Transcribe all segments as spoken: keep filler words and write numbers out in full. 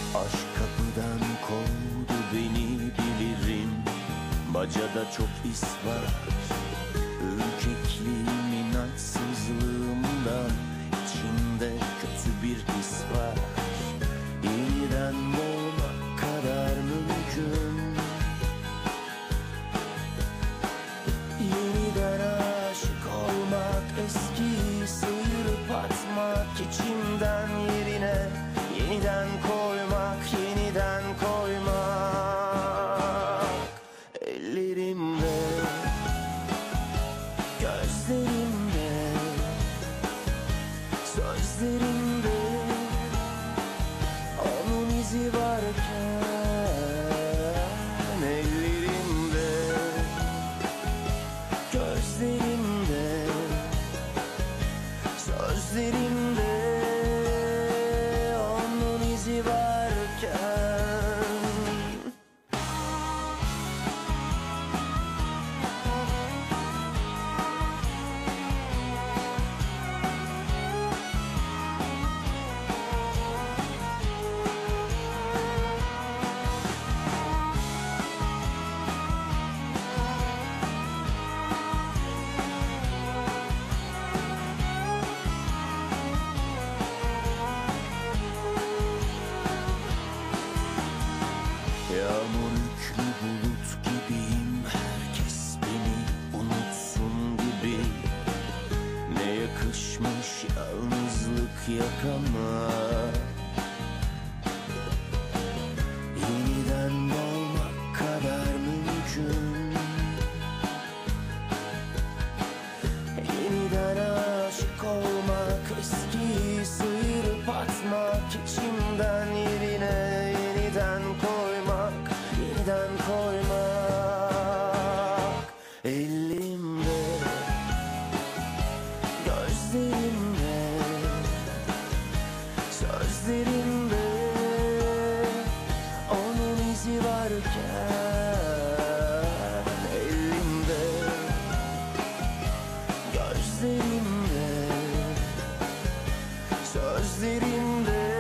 Aşk kapıdan kovdu beni bilirim. Bacada çok is var. Ürkekliğim inançsızlığımdan. İçimde kötü bir his var. Yeniden olmak kadar mümkün. Yeniden aşık olmak, eskiyi sıyırıp atmak, içimden yerine yeniden koymak, yeniden koymak. Ellerimde, gözlerimde, sözlerimde onun izi varken, ellerimde, gözlerimde, sözlerimde onun izi varken. Yağmur yüklü bulut gibiyim, herkes beni unutsun gibi. Ne yakışmış yalnızlık yakama. Yeniden olmak kadar mümkün. Yeniden aşık olmak, eskiyi sıyırıp atmak, içimden yerine yeniden koymak, yeniden koymak. Elimde, gözlerimde, sözlerimde onun izi varken, elimde, gözlerimde, sözlerimde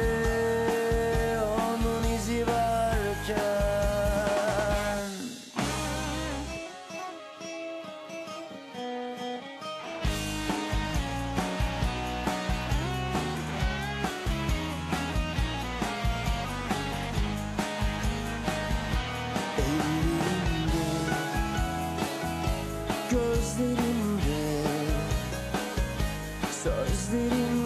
onun izi varken. Elimde, gözlerimde, sözlerimde